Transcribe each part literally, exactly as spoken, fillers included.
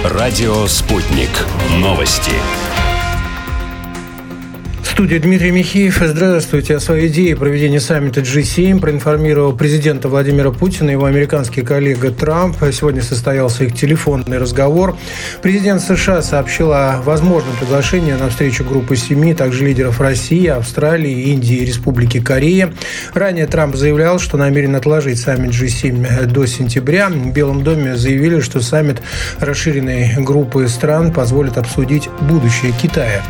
Радио «Спутник». Новости. В студии Дмитрий Михеев. Здравствуйте. О своей идее проведения саммита джи семь проинформировал президента Владимира Путина и его американский коллега Трамп. Сегодня состоялся их телефонный разговор. Президент США сообщил о возможном приглашении на встречу группы семи, также лидеров России, Австралии, Индии и Республики Корея. Ранее Трамп заявлял, что намерен отложить саммит джи семь до сентября. В Белом доме заявили, что саммит расширенной группы стран позволит обсудить будущее Китая.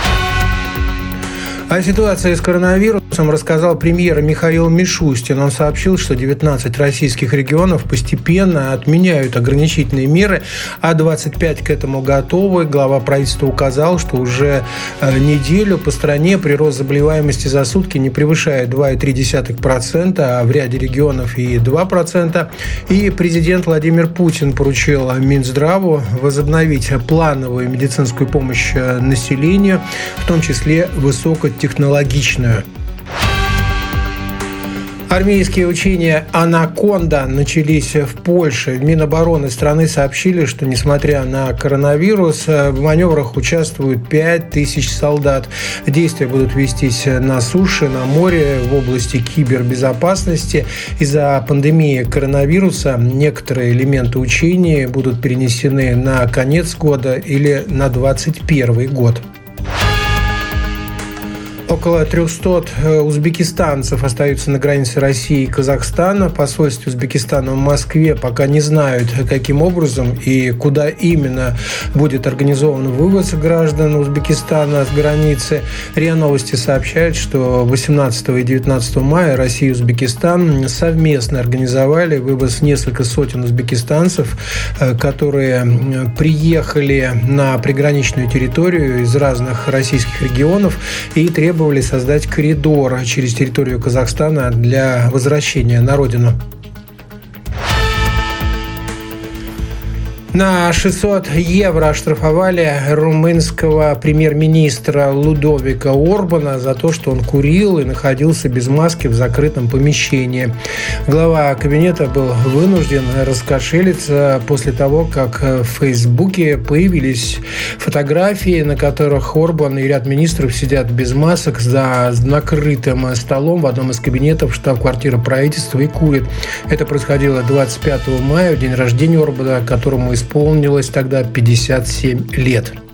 О ситуации с коронавирусом рассказал премьер Михаил Мишустин. Он сообщил, что девятнадцать российских регионов постепенно отменяют ограничительные меры, а двадцать пять к этому готовы. Глава правительства указал, что уже неделю по стране прирост заболеваемости за сутки не превышает два целых три десятых процента, а в ряде регионов и два процента. И президент Владимир Путин поручил Минздраву возобновить плановую медицинскую помощь населению, в том числе высокотехнологичную. Армейские учения «Анаконда» начались в Польше. В Минобороны страны сообщили, что, несмотря на коронавирус, в маневрах участвуют пять тысяч солдат. Действия будут вестись на суше, на море, в области кибербезопасности. Из-за пандемии коронавируса некоторые элементы учений будут перенесены на конец года или на двадцать первый год. Около трехсот узбекистанцев остаются на границе России и Казахстана. В посольстве Узбекистана в Москве пока не знают, каким образом и куда именно будет организован вывоз граждан Узбекистана с границы. РИА Новости сообщают, что восемнадцатого и девятнадцатого мая Россия и Узбекистан совместно организовали вывоз нескольких сотен узбекистанцев, которые приехали на приграничную территорию из разных российских регионов и требовали создать коридор через территорию Казахстана для возвращения на родину. На шестьсот евро оштрафовали румынского премьер-министра Людовика Орбана за то, что он курил и находился без маски в закрытом помещении. Глава кабинета был вынужден раскошелиться после того, как в Фейсбуке появились фотографии, на которых Орбан и ряд министров сидят без масок за накрытым столом в одном из кабинетов штаб-квартиры правительства и курят. Это происходило двадцать пятого мая, в день рождения Орбана, которому исполнилось тогда пятьдесят семь лет.